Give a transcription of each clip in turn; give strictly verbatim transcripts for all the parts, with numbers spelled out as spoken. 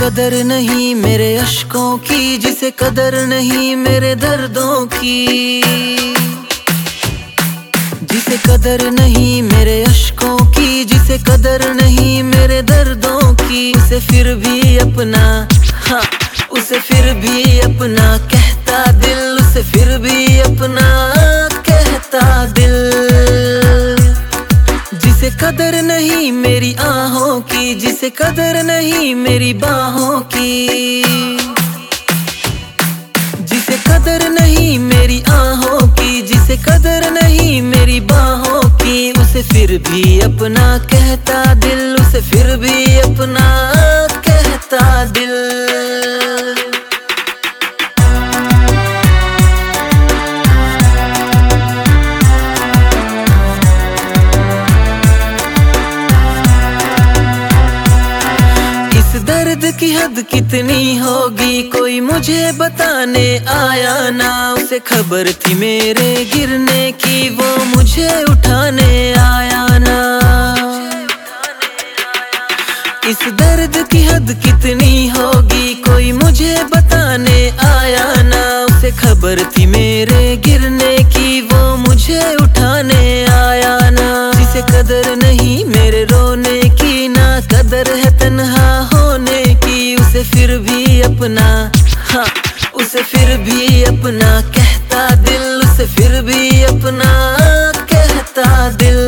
कदर नहीं मेरे अश्कों की, जिसे कदर नहीं मेरे दर्दों की, जिसे कदर नहीं मेरे अश्कों की, जिसे कदर नहीं मेरे दर्दों की, उसे फिर भी अपना, हाँ उसे फिर भी अपना कहता दिल, उसे फिर भी अपना कहता दिल। जिसे कदर नहीं मेरी आहों की, जिसे कदर नहीं मेरी बाहों की, जिसे कदर नहीं मेरी आहों की, जिसे कदर नहीं मेरी बाहों की, उसे फिर भी अपना कहता दिल, उसे फिर भी अपना कहता दिल। दर्द की हद कितनी होगी कोई मुझे बताने आया ना, उसे खबर थी मेरे गिरने की, वो मुझे उठाने आया ना। इस दर्द की हद कितनी होगी कोई मुझे बताने आया ना, उसे खबर थी मेरे गिरने की, वो मुझे उठाने आया ना। जिसे कदर नहीं मेरे रोने की, ना कदर है तन्हा होने की, उसे फिर भी अपना, हाँ उसे फिर भी अपना कहता दिल, उसे फिर भी अपना कहता दिल।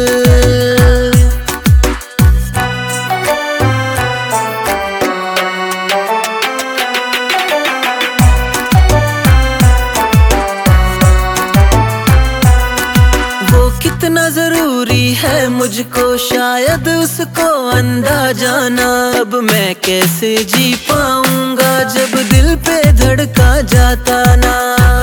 कितना जरूरी है मुझको शायद उसको अंदाजा ना, अब मैं कैसे जी पाऊंगा जब दिल पे धड़का जाता ना।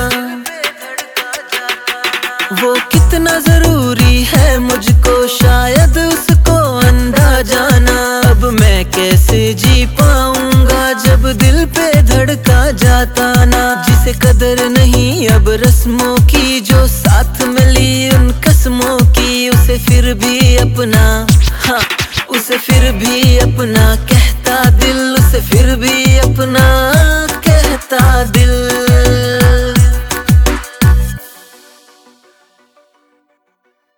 वो कितना जरूरी है मुझको शायद उसको अंदाजा ना, अब मैं कैसे जी पाऊंगा जब दिल पे धड़का जाता ना। जिसे कदर नहीं अब रस्मों की, जो साथ मिली उन कसमों की, उसे फिर भी अपना, हाँ उसे फिर भी अपना कहता दिल, उसे फिर भी अपना कहता दिल।